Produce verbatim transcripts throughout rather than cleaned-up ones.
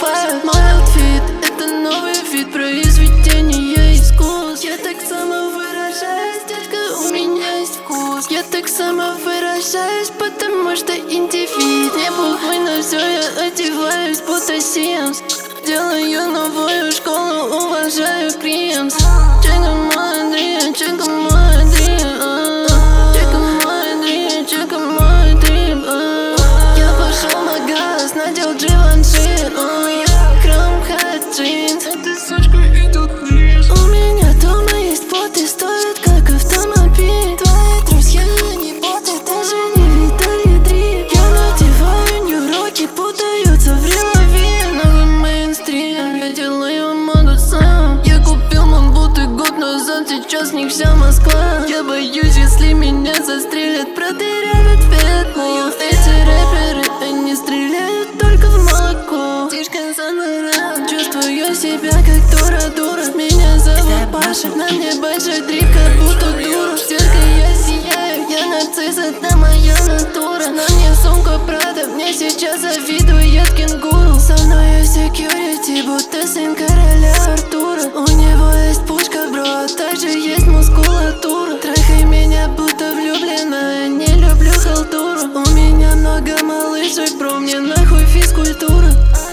fire. Мой аутфит — это новый вид произведения искусств. Я так самовыражаюсь, детка, у меня есть вкус. Я так самовыражаюсь, потому что индивид. Мне похуй на все, я одеваюсь будто Симс. Делаю новую школу, уважаю Кримс. Чека мой дрим, чека мой дрим, чека мой дрим, чека мой дрим. Я пошел в магаз, надел Givenchy, хром хат джинс. Эта сучка идет вниз. У меня дома есть боты, стоят как автомобиль. Твои друзья не боты, даже не видали дрип. Я надеваю нью-роки, путаются в релове. Новый мейнстрим, я делаю моду сам. Я купил монбуты год назад, сейчас в них вся Москва. Я боюсь, если меня застрелят, продырявят ветку. Эти рэперы, они стреляют только в молоко. Слишком занырал, чувствую себя как дура-дура. Меня зовут Паша, на мне большой дрип, как будто дура. Сверка я сияю, я нарцисс, это моя натура. На мне сумка Прада, мне сейчас завидует кенгуру. Со мной секьюрити, будто сын короля Артура. У него есть пушка, бро, а также есть мускулатура. Трахай меня, будто влюблена, не люблю халтуру. У меня много малышек, бро, мне нахуй физкультура.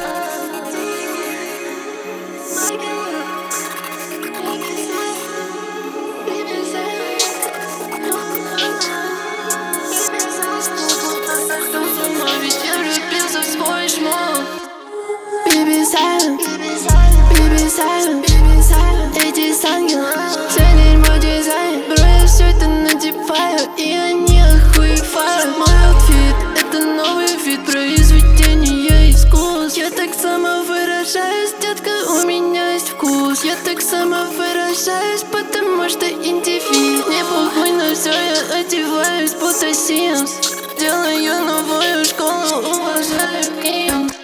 Baby silent, baby silent, baby silent. Эти с ангелом, все дерьмо дизайн. Бро, я все это надеваю, и они охуевают. Мой аутфит — это новый вид произведения искусств. Я так самовыражаюсь, детка, у меня есть вкус. Я так самовыражаюсь, потому что индивид. Мне похуй на все, я одеваюсь будто Симс. Делаю новую школу, уважаю Кримс.